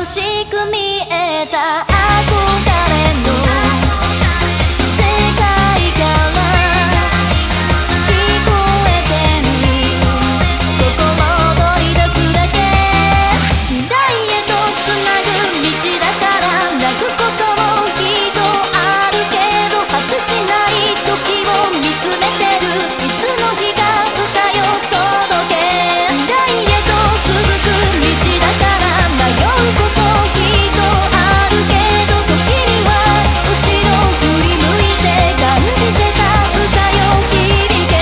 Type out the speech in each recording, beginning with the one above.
しく見えた憧れの世界から聞こえてる心取り出すだけ未来へとつなぐ道だから泣くこともきっとあるけど果てしない時を見つめてるいつの日か歌よ届け未来へと続く道だから迷うこときっとあるけど時には後ろ振り向いて感じてた歌よ響け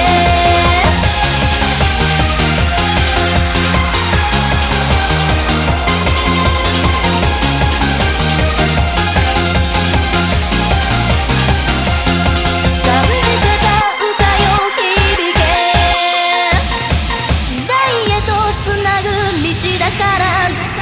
感じてた歌よ響け未来へとつなぐ道だから